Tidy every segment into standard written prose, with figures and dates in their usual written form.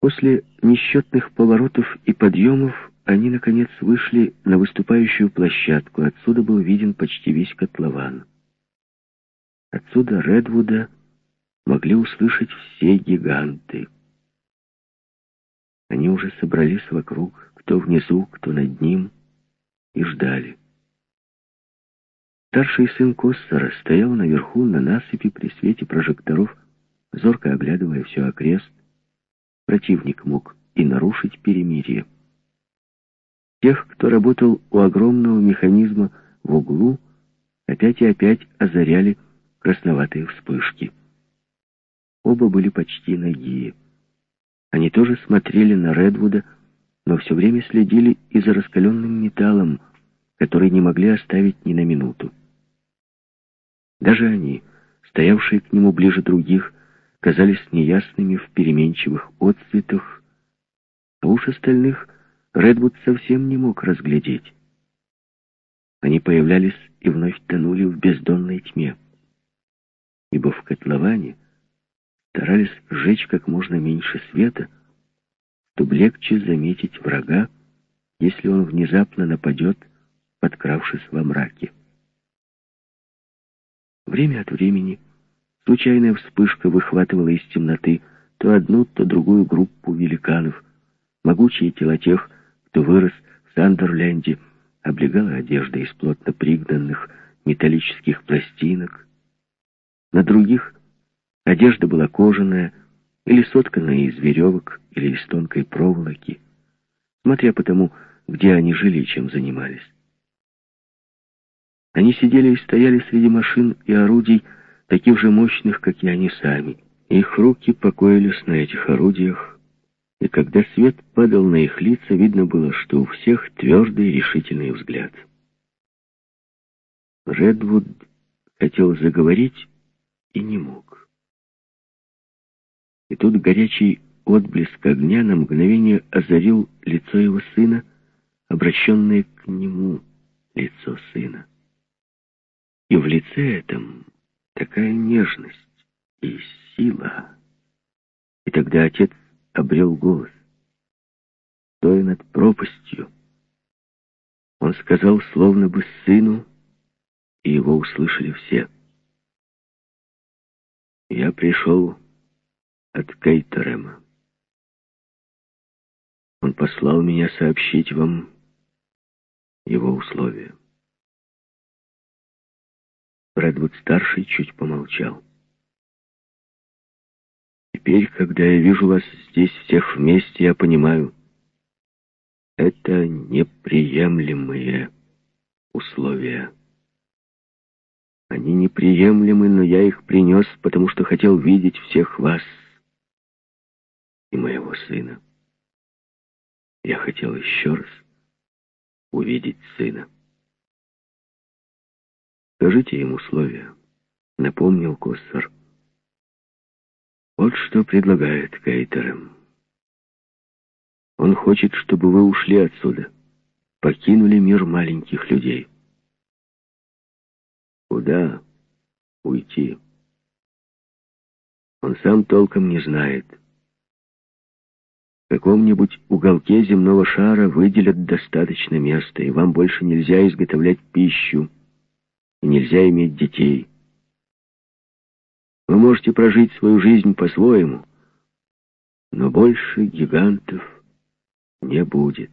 После несчетных поворотов и подъемов они, наконец, вышли на выступающую площадку. Отсюда был виден почти весь котлован. Отсюда Редвуда могли услышать все гиганты. Они уже собрались вокруг, кто внизу, кто над ним, и ждали. Старший сын Коссора стоял наверху на насыпи при свете прожекторов, зорко оглядывая все окрест. Противник мог и нарушить перемирие. Тех, кто работал у огромного механизма в углу, опять и опять озаряли красноватые вспышки. Оба были почти нагие. Они тоже смотрели на Редвуда, но все время следили и за раскаленным металлом, который не могли оставить ни на минуту. Даже они, стоявшие к нему ближе других, казались неясными в переменчивых отцветах, а уж остальных Редвуд совсем не мог разглядеть. Они появлялись и вновь тонули в бездонной тьме, ибо в котловане старались сжечь как можно меньше света, чтобы легче заметить врага, если он внезапно нападет, подкравшись во мраке. Время от времени случайная вспышка выхватывала из темноты то одну, то другую группу великанов. Могучие тела тех, кто вырос в Сандерленде, облегала одежда из плотно пригнанных металлических пластинок. На других одежда была кожаная, или сотканная из веревок, или из тонкой проволоки, смотря по тому, где они жили и чем занимались. Они сидели и стояли среди машин и орудий, таких же мощных, как и они сами. Их руки покоились на этих орудиях, и когда свет падал на их лица, видно было, что у всех твердый решительный взгляд. Редвуд хотел заговорить и не мог. И тут горячий отблеск огня на мгновение озарил лицо его сына, обращенное к нему лицо сына. И в лице этом такая нежность и сила. И тогда отец обрел голос. Стоя над пропастью, он сказал словно бы сыну, и его услышали все. «Я пришел от Кейтерема. Он послал меня сообщить вам его условия». Редвуд-старший чуть помолчал. «Теперь, когда я вижу вас здесь всех вместе, я понимаю, это неприемлемые условия. Они неприемлемы, но я их принес, потому что хотел видеть всех вас и моего сына. Я хотел еще раз увидеть сына». «Скажите им условия», — напомнил Коссор. «Вот что предлагает Кейтерем. Он хочет, чтобы вы ушли отсюда, покинули мир маленьких людей». «Куда уйти?» Он сам толком не знает. В каком-нибудь уголке земного шара выделят достаточно места, и вам больше нельзя изготовлять пищу, и нельзя иметь детей. Вы можете прожить свою жизнь по-своему, но больше гигантов не будет.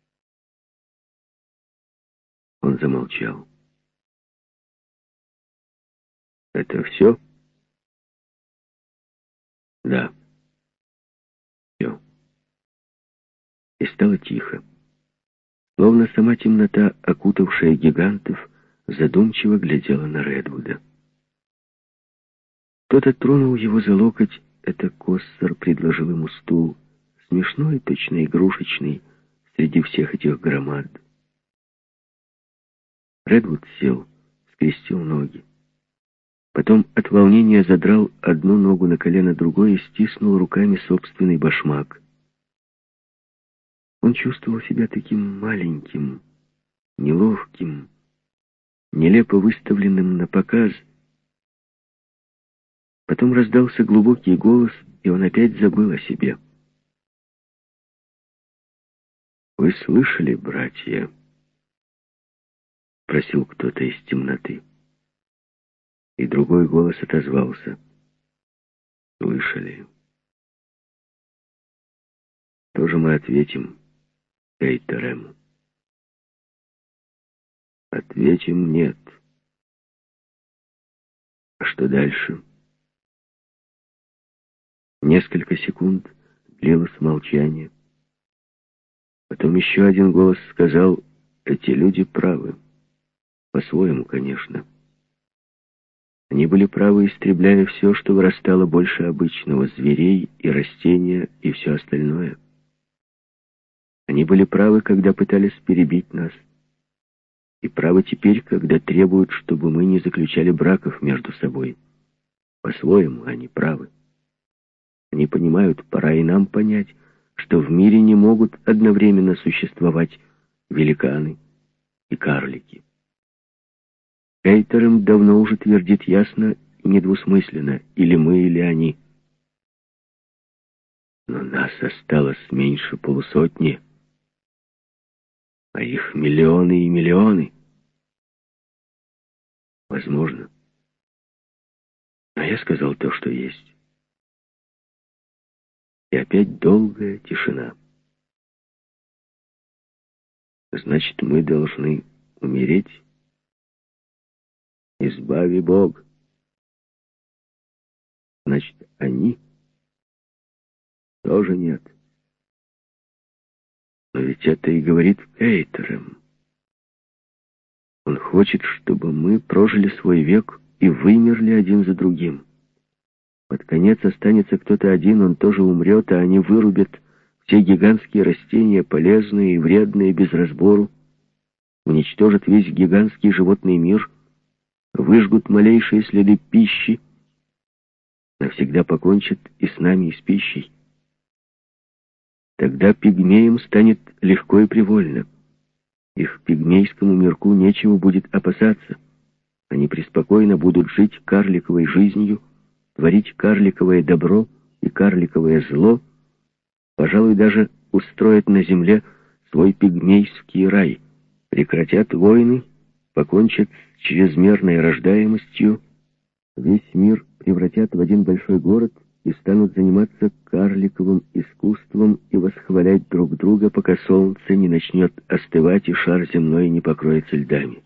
Он замолчал. «Это все?» «Да, все». И стало тихо. Словно сама темнота, окутавшая гигантов, задумчиво глядела на Редвуда. Кто-то тронул его за локоть, это Коссор предложил ему стул, смешной, точно игрушечный, среди всех этих громад. Редвуд сел, скрестил ноги. Потом от волнения задрал одну ногу на колено другой и стиснул руками собственный башмак. Он чувствовал себя таким маленьким, неловким, нелепо выставленным на показ. Потом раздался глубокий голос, и он опять забыл о себе. «Вы слышали, братья?» — просил кто-то из темноты. И другой голос отозвался. «Слышали». Тоже мы ответим Кейтерему. Ответим «нет». А что дальше? Несколько секунд длилось молчание. Потом еще один голос сказал: «Эти люди правы. По-своему, конечно. Они были правы, истребляя все, что вырастало больше обычного, зверей и растения и все остальное. Они были правы, когда пытались перебить нас. И правы теперь, когда требуют, чтобы мы не заключали браков между собой. По-своему они правы. Они понимают, пора и нам понять, что в мире не могут одновременно существовать великаны и карлики. Кейтер им давно уже твердит ясно и недвусмысленно: или мы, или они. Но нас осталось меньше полусотни, а их миллионы и миллионы. Возможно. Но я сказал то, что есть. И опять долгая тишина. Значит, мы должны умереть? Избави Бог. Значит, они тоже нет. Но ведь это и говорит Кейтерем. Он хочет, чтобы мы прожили свой век и вымерли один за другим. Под конец останется кто-то один, он тоже умрет, а они вырубят все гигантские растения, полезные и вредные, без разбору, уничтожат весь гигантский животный мир, выжгут малейшие следы пищи, навсегда покончат и с нами, и с пищей. Тогда пигмеям станет легко и привольно. Их пигмейскому мирку нечего будет опасаться. Они преспокойно будут жить карликовой жизнью, творить карликовое добро и карликовое зло, пожалуй, даже устроят на земле свой пигмейский рай, прекратят войны, покончат с чрезмерной рождаемостью, весь мир превратят в один большой город и станут заниматься карликовым искусством и восхвалять друг друга, пока солнце не начнет остывать и шар земной не покроется льдами.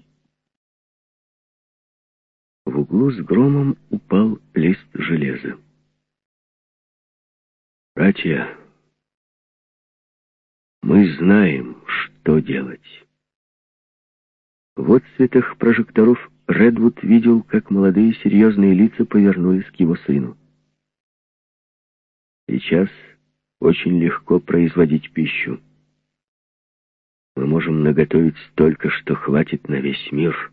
В углу с громом упал лист железа. «Братья, мы знаем, что делать». В отсветах прожекторов Редвуд видел, как молодые серьезные лица повернулись к его сыну. «Сейчас очень легко производить пищу. Мы можем наготовить столько, что хватит на весь мир.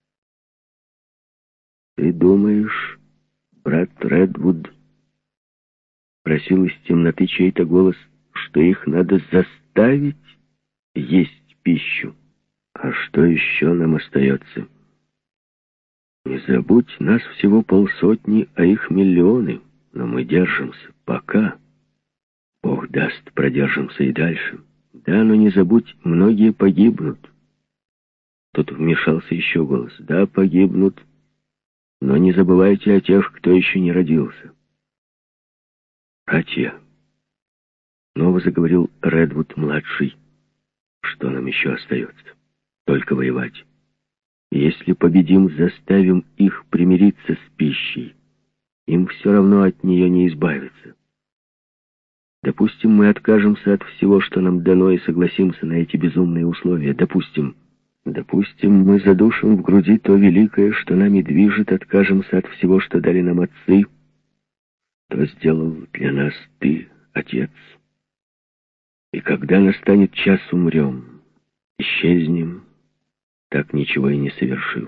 Ты думаешь, брат Редвуд, — просил из темноты чей-то голос, — что их надо заставить есть пищу? А что еще нам остается? Не забудь, нас всего полсотни, а их миллионы, но мы держимся пока. Бог даст, продержимся и дальше. Да, но не забудь, многие погибнут». Тут вмешался еще голос. «Да, погибнут, но не забывайте о тех, кто еще не родился». «Братья», — снова заговорил Редвуд-младший, — «что нам еще остается? Только воевать. Если победим, заставим их примириться с пищей. Им все равно от нее не избавиться. Допустим, мы откажемся от всего, что нам дано, и согласимся на эти безумные условия. Допустим, мы задушим в груди то великое, что нами движет, откажемся от всего, что дали нам отцы, что сделал для нас ты, Отец. И когда настанет час, умрем, исчезнем, так ничего и не совершив.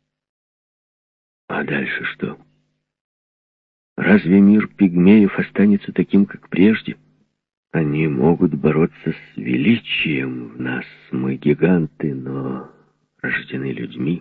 А дальше что? Разве мир пигмеев останется таким, как прежде? Они могут бороться с величием в нас. Мы гиганты, но рождены людьми.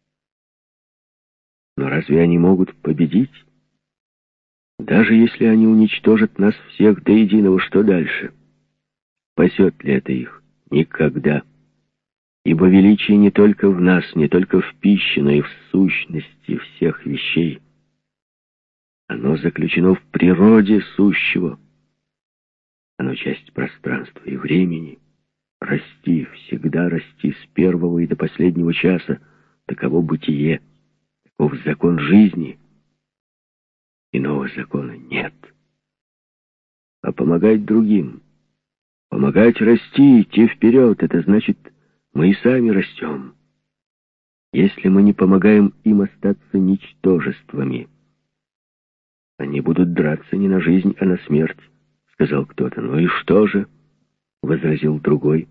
Но разве они могут победить? Даже если они уничтожат нас всех до единого, что дальше? Спасет ли это их? Никогда. Ибо величие не только в нас, не только в пище, но и в сущности всех вещей. Оно заключено в природе сущего. Оно часть пространства и времени. Расти, всегда расти с первого и до последнего часа. Таково бытие, таков закон жизни. Иного закона нет. А помогать другим, помогать расти, идти вперед, это значит, мы и сами растем. Если мы не помогаем им остаться ничтожествами, они будут драться не на жизнь, а на смерть, сказал кто-то. Ну и что же? Возразил другой.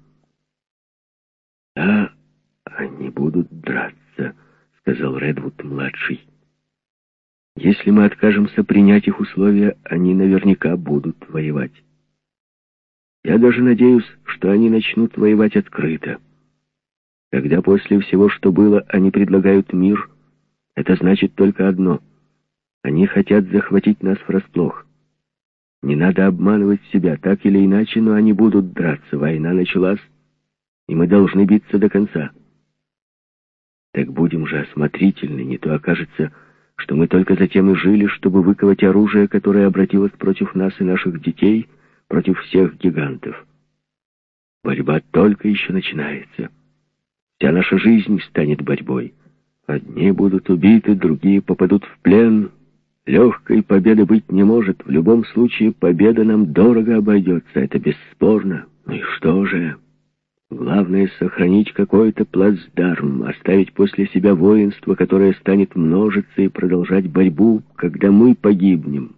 Да, они будут драться, сказал Редвуд-младший. Если мы откажемся принять их условия, они наверняка будут воевать. Я даже надеюсь, что они начнут воевать открыто. Когда после всего, что было, они предлагают мир, это значит только одно. Они хотят захватить нас врасплох. Не надо обманывать себя, так или иначе, но они будут драться. Война началась, и мы должны биться до конца. Так будем же осмотрительны, не то окажется, что мы только затем и жили, чтобы выковать оружие, которое обратилось против нас и наших детей, против всех гигантов. Борьба только еще начинается. Вся наша жизнь станет борьбой. Одни будут убиты, другие попадут в плен. Легкой победы быть не может. В любом случае победа нам дорого обойдется, это бесспорно. Ну и что же? Главное — сохранить какой-то плацдарм, оставить после себя воинство, которое станет множиться и продолжать борьбу, когда мы погибнем.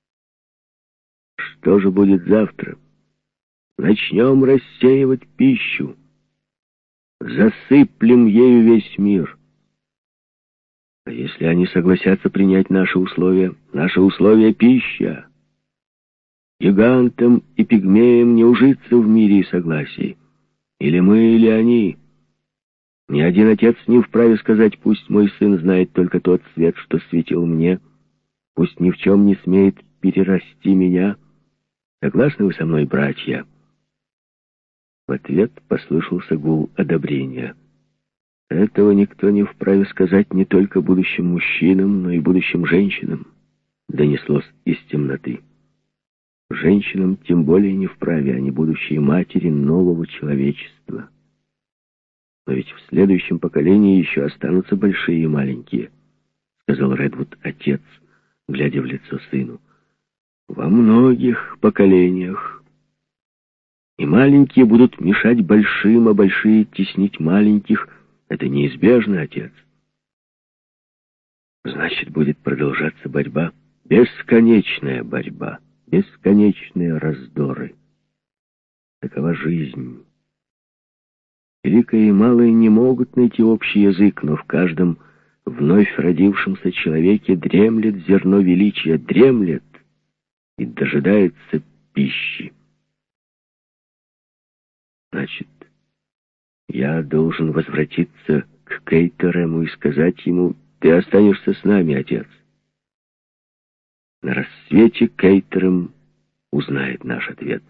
Что же будет завтра? Начнем рассеивать пищу. Засыплем ею весь мир. А если они согласятся принять наши условия — пища. Гигантам и пигмеям не ужиться в мире и согласии. Или мы, или они. Ни один отец не вправе сказать: пусть мой сын знает только тот свет, что светил мне, пусть ни в чем не смеет перерасти меня. Согласны вы со мной, братья?» В ответ послышался гул одобрения. Этого никто не вправе сказать не только будущим мужчинам, но и будущим женщинам, донеслось из темноты. Женщинам тем более не вправе, они будущие матери нового человечества. Но ведь в следующем поколении еще останутся большие и маленькие, сказал Редвуд отец, глядя в лицо сыну. Во многих поколениях. И маленькие будут мешать большим, а большие теснить маленьких. Это неизбежно, отец. Значит, будет продолжаться борьба, бесконечная борьба. Бесконечные раздоры. Такова жизнь. Великое и малое не могут найти общий язык, но в каждом вновь родившемся человеке дремлет зерно величия, дремлет и дожидается пищи. Значит, я должен возвратиться к Кейтерему и сказать ему: ты останешься с нами, отец. На рассвете Кейтерем узнает наш ответ.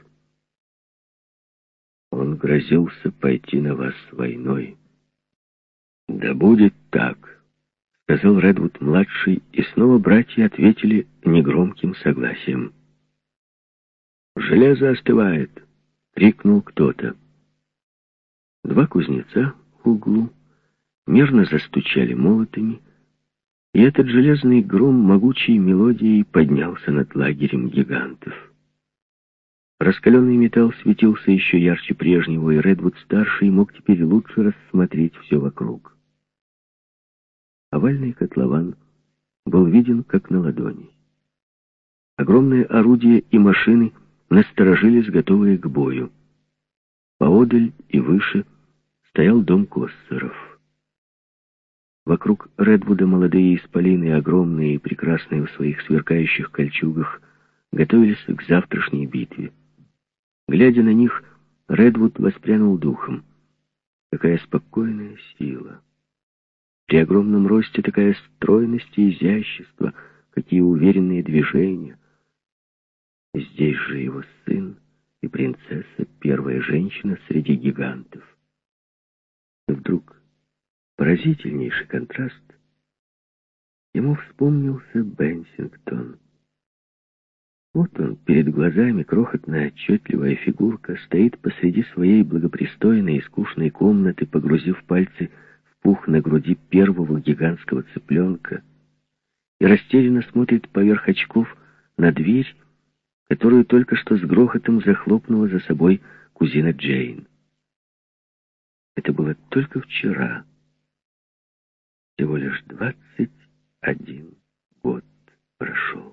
Он грозился пойти на вас войной. Да будет так, сказал Редвуд-младший, и снова братья ответили негромким согласием. «Железо остывает!» — крикнул кто-то. Два кузнеца в углу мерно застучали молотами, и этот железный гром могучей мелодией поднялся над лагерем гигантов. Раскаленный металл светился еще ярче прежнего, и Редвуд-старший мог теперь лучше рассмотреть все вокруг. Овальный котлован был виден как на ладони. Огромные орудия и машины насторожились, готовые к бою. Поодаль и выше стоял дом Коссеров. Вокруг Редвуда молодые исполины, огромные и прекрасные в своих сверкающих кольчугах, готовились к завтрашней битве. Глядя на них, Редвуд воспрянул духом. Какая спокойная сила! При огромном росте такая стройность и изящество, какие уверенные движения. Здесь же его сын и и принцесса, первая женщина среди гигантов. И вдруг поразительнейший контраст. Ему вспомнился Бенсингтон. Вот он, перед глазами, крохотная отчетливая фигурка, стоит посреди своей благопристойной и скучной комнаты, погрузив пальцы в пух на груди первого гигантского цыпленка, и растерянно смотрит поверх очков на дверь, которую только что с грохотом захлопнула за собой кузина Джейн. Это было только вчера. Всего лишь 21 год прошел.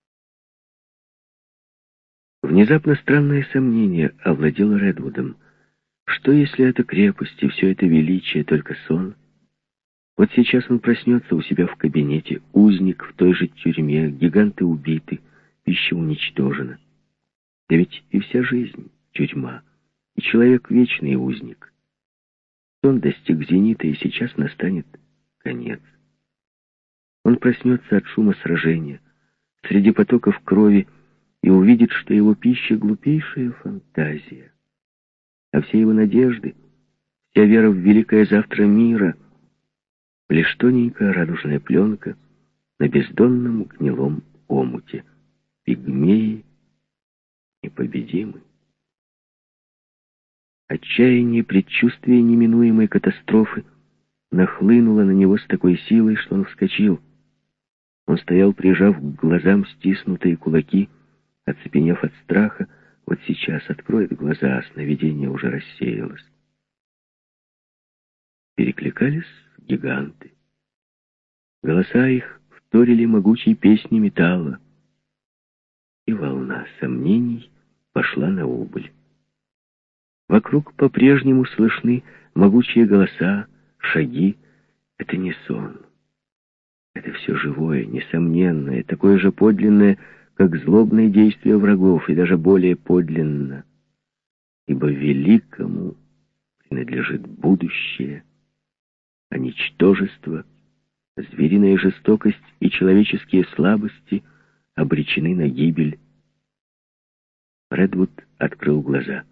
Внезапно странное сомнение овладело Редвудом. Что, если эта крепость и все это величие только сон? Вот сейчас он проснется у себя в кабинете, узник в той же тюрьме, гиганты убиты, пища уничтожена. Да ведь и вся жизнь — тюрьма, и человек — вечный узник. Он достиг зенита, и сейчас настанет конец. Он проснется от шума сражения, среди потоков крови, и увидит, что его пища — глупейшая фантазия. А все его надежды, вся вера в великое завтра мира — лишь тоненькая радужная пленка на бездонном гнилом омуте. Пигмеи непобедимы. Отчаяние, предчувствие неминуемой катастрофы нахлынуло на него с такой силой, что он вскочил. Он стоял, прижав к глазам стиснутые кулаки, оцепенев от страха. Вот сейчас откроет глаза, а сновидение уже рассеялось. Перекликались гиганты. Голоса их вторили могучей песни металла. И волна сомнений пошла на убыль. Вокруг по-прежнему слышны могучие голоса, шаги. Это не сон. Это все живое, несомненное, такое же подлинное, как злобные действия врагов, и даже более подлинно. Ибо великому принадлежит будущее, а ничтожество, звериная жестокость и человеческие слабости обречены на гибель. Редвуд открыл глаза.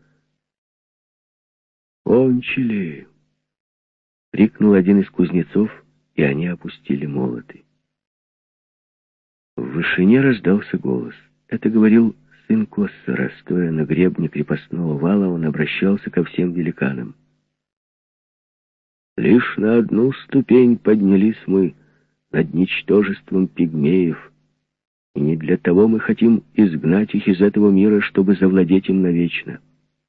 «Кончили!» — крикнул один из кузнецов, и они опустили молоты. В вышине раздался голос. Это говорил сын Коссера. Стоя на гребне крепостного вала, он обращался ко всем великанам. «Лишь на одну ступень поднялись мы над ничтожеством пигмеев, и не для того мы хотим изгнать их из этого мира, чтобы завладеть им навечно.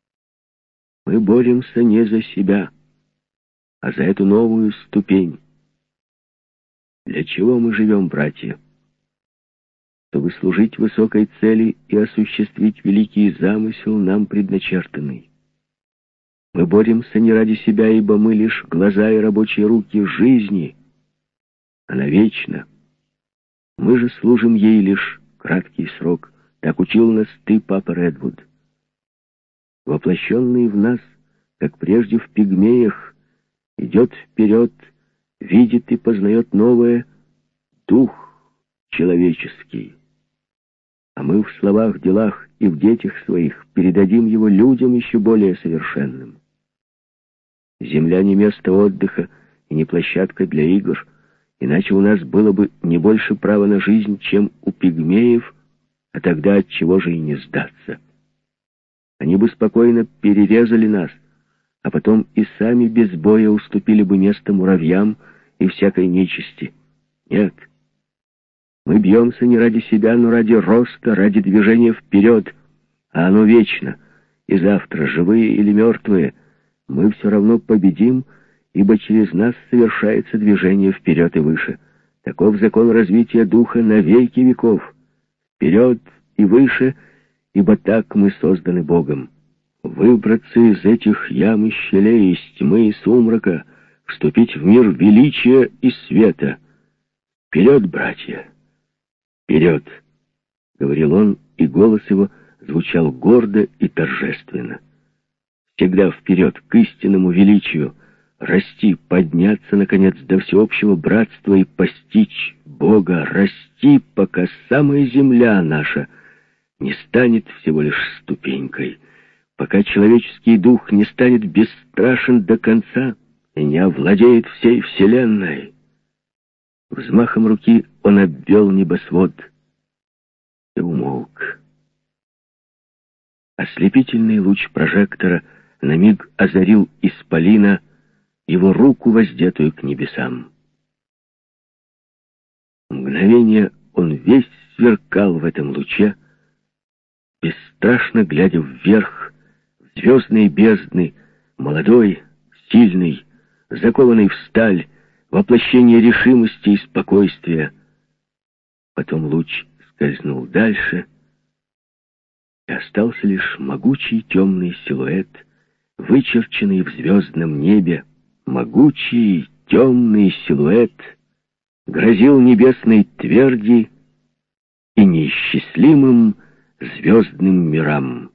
Мы боремся не за себя, а за эту новую ступень. Для чего мы живем, братья? Чтобы служить высокой цели и осуществить великий замысел, нам предначертанный. Мы боремся не ради себя, ибо мы лишь глаза и рабочие руки жизни. Она вечна. Мы же служим ей лишь краткий срок. Так учил нас ты, папа Редвуд. Воплощенный в нас, как прежде в пигмеях, идет вперед, видит и познает новое, дух человеческий. А мы в словах, делах и в детях своих передадим его людям еще более совершенным. Земля не место отдыха и не площадка для игр, иначе у нас было бы не больше права на жизнь, чем у пигмеев, а тогда от чего же и не сдаться. Они бы спокойно перерезали нас, а потом и сами без боя уступили бы место муравьям и всякой нечисти. Нет, мы бьемся не ради себя, но ради роста, ради движения вперед, а оно вечно, и завтра, живые или мертвые, мы все равно победим, ибо через нас совершается движение вперед и выше. Таков закон развития духа на веки веков. Вперед и выше, ибо так мы созданы Богом. Выбраться из этих ям и щелей, из тьмы и сумрака, вступить в мир величия и света. Вперед, братья! Вперед! — говорил он, и голос его звучал гордо и торжественно. Всегда вперед, к истинному величию, расти, подняться, наконец, до всеобщего братства и постичь Бога, расти, пока самая земля наша не станет всего лишь ступенькой, пока человеческий дух не станет бесстрашен до конца и не овладеет всей вселенной. Взмахом руки он обвел небосвод и умолк. Ослепительный луч прожектора на миг озарил исполина, его руку, воздетую к небесам. Мгновение он весь сверкал в этом луче, бесстрашно глядя вверх, в звездные бездны, молодой, сильный, закованный в сталь, воплощение решимости и спокойствия. Потом луч скользнул дальше, и остался лишь могучий темный силуэт, вычерченный в звездном небе. Могучий темный силуэт грозил небесной тверди и неисчислимым звездным мирам.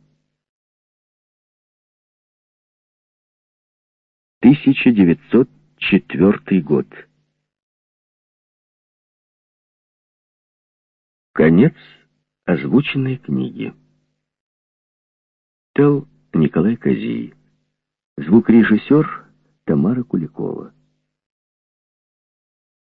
1904 год. Конец озвученной книги. Читал Николай Козей. Звукорежиссер Тамара Куликова.